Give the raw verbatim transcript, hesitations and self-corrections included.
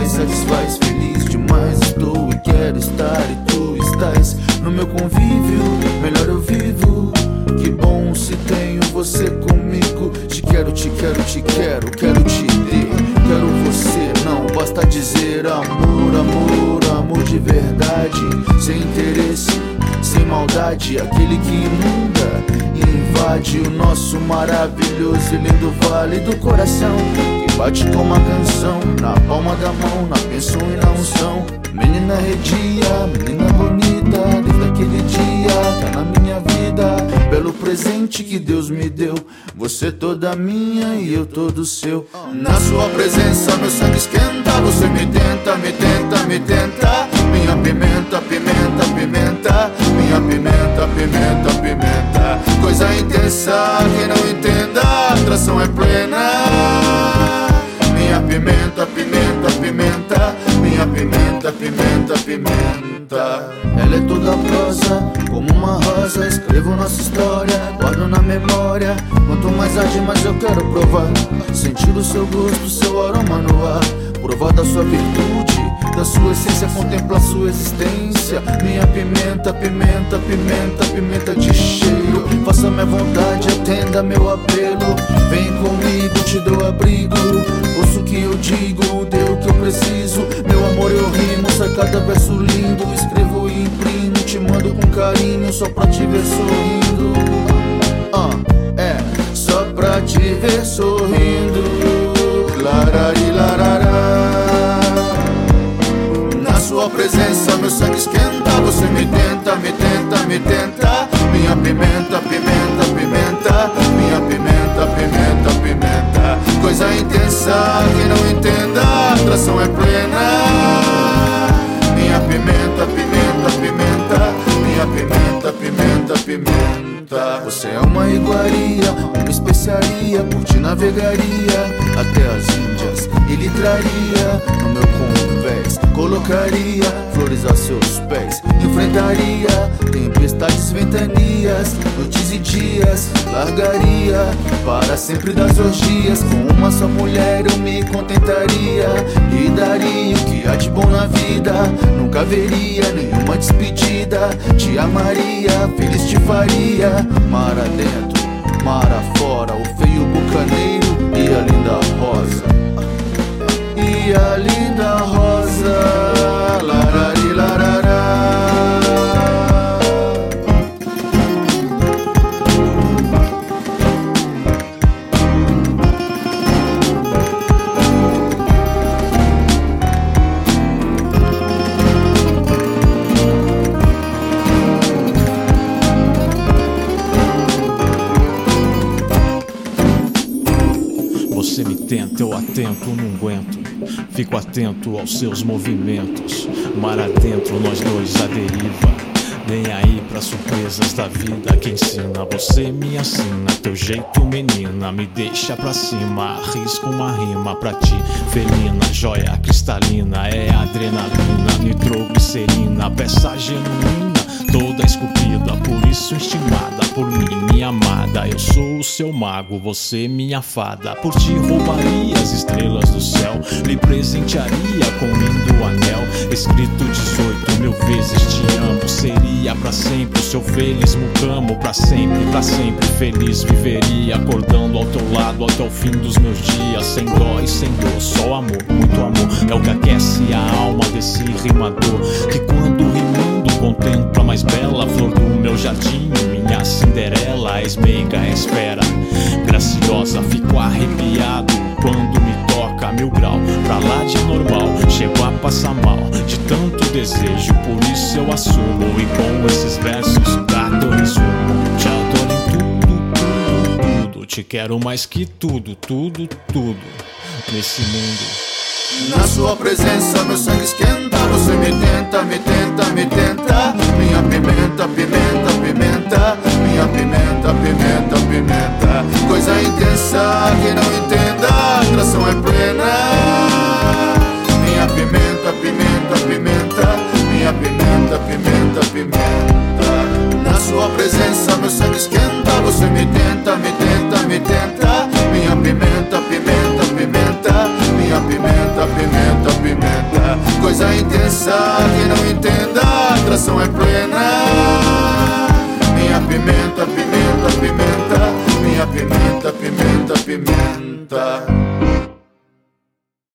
faz, satisfaz, feliz demais. Estou e quero estar e tu estás no meu convívio, melhor eu vivo. Que bom se tenho você comigo. Te quero, te quero, te quero, quero te ter. Quero você, não basta dizer amor, amor, amor de verdade. Sem interesse, sem maldade, aquele que inunda e invade o nosso maravilhoso e lindo vale do coração, que bate como uma canção na palma da mão, na bênção e na unção. Menina redia, menina bonita, desde aquele dia tá na minha vida. Belo presente que Deus me deu, você toda minha e eu todo seu. Na sua presença meu sangue esquenta, você me tenta, me tenta, me tenta. Minha pimenta, pimenta, pimenta. Minha pimenta, pimenta, pimenta. Coisa intensa que não entenda, a atração é plena. Minha pimenta, pimenta, pimenta. Minha pimenta, pimenta, pimenta. Ela é toda prosa, como uma rosa. Escrevo nossa história, guardo na memória. Quanto mais arde, mais eu quero provar. Sentir o seu gosto, seu aroma no ar. Provar da sua virtude, da sua essência, contemplar sua existência. Minha pimenta, pimenta, pimenta, pimenta de cheiro. Faça minha vontade, atenda meu apelo. Vem comigo, te dou abrigo. Ouço o que eu digo, dê o que eu preciso. Meu amor eu rimo, sai cada verso lindo. Escrevo e imprimo, te mando com carinho. Só pra te ver sorrindo. uh, É, só pra te ver sorrindo. Larari, larará. Na sua presença meu sangue esquenta, você me tenta, me tenta, me tenta. Minha pimenta, pimenta, pimenta. Minha pimenta, pimenta, pimenta. Coisa intensa que não entenda, a atração é plena. Minha pimenta, pimenta, pimenta. Minha pimenta, pimenta, pimenta. Você é uma iguaria, uma especiaria. Por ti navegaria até as Índias e lhe traria no meu convés. Colocaria flores a seus pés. Enfrentaria tempestades, ventanias, noites e dias. Largaria para sempre das orgias. Com uma só mulher eu me contentaria. E daria o que há de bom na vida. Nunca haveria nenhuma despedida. Te amaria, feliz te faria. Mar adentro, mar afora, o feio bucaneiro e a linda rosa. E a linda rosa. Larari, larará. Você me tenta, eu atento, não aguento. Fico atento aos seus movimentos. Mar adentro, nós dois à deriva. Nem aí pras surpresas da vida. Quem ensina, você me assina. Teu jeito, menina, me deixa pra cima. Arrisco uma rima pra ti, felina. Joia cristalina, é adrenalina. Nitroglicerina, peça genuína. Toda esculpida, por isso estimada por mim, minha amada. Eu sou o seu mago, você minha fada. Por ti roubaria as estrelas do céu. Lhe presentearia com lindo anel escrito dezoito mil vezes te amo. Seria pra sempre o seu feliz mucamo. Pra sempre, pra sempre feliz viveria. Acordando ao teu lado até o fim dos meus dias. Sem dó e sem dor, só amor, muito amor. É o que aquece a alma desse rimador, que quando rimando contempla a mais bela flor do meu jardim. Minha Cinderela, és meiga, és fera graciosa, fico arrepiado quando me toca mil grau. Pra lá de normal, chego a passar mal de tanto desejo, por isso eu assumo. E com esses versos gato eu resumo. Te adoro em tudo, tudo, tudo. Te quero mais que tudo, tudo, tudo nesse mundo. Na sua presença meu sangue esquenta. Você me tenta, me tenta, me tenta. Minha pimenta, pimenta, pimenta. Minha pimenta, pimenta, pimenta. Coisa intensa que não entenda, a atração é plena. Minha pimenta, pimenta, pimenta. Minha pimenta, pimenta, pimenta. Na sua presença meu sangue esquenta. Você me tenta, me tenta, me tenta. Minha pimenta, pimenta, pimenta. Minha pimenta, pimenta, pimenta. não é plena. Minha pimenta, pimenta, pimenta, minha pimenta, pimenta, pimenta.